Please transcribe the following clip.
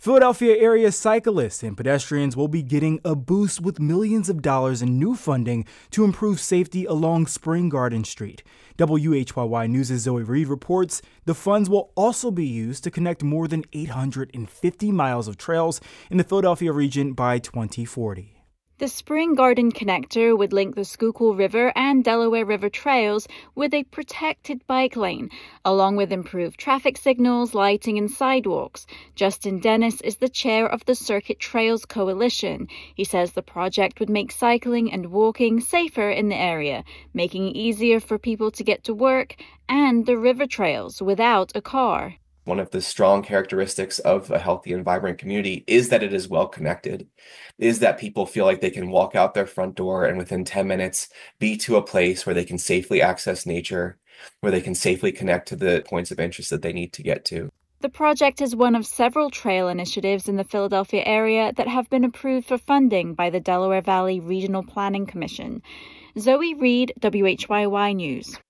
Philadelphia area cyclists and pedestrians will be getting a boost with millions of dollars in new funding to improve safety along Spring Garden Street. WHYY News' Zoe Reed reports the funds will also be used to connect more than 850 miles of trails in the Philadelphia region by 2040. The Spring Garden Connector would link the Schuylkill River and Delaware River trails with a protected bike lane, along with improved traffic signals, lighting, and sidewalks. Justin Dennis is the chair of the Circuit Trails Coalition. He says the project would make cycling and walking safer in the area, making it easier for people to get to work and the river trails without a car. One of the strong characteristics of a healthy and vibrant community is that it is well connected, is that people feel like they can walk out their front door and within 10 minutes be to a place where they can safely access nature, where they can safely connect to the points of interest that they need to get to. The project is one of several trail initiatives in the Philadelphia area that have been approved for funding by the Delaware Valley Regional Planning Commission. Zoe Reed, WHYY News.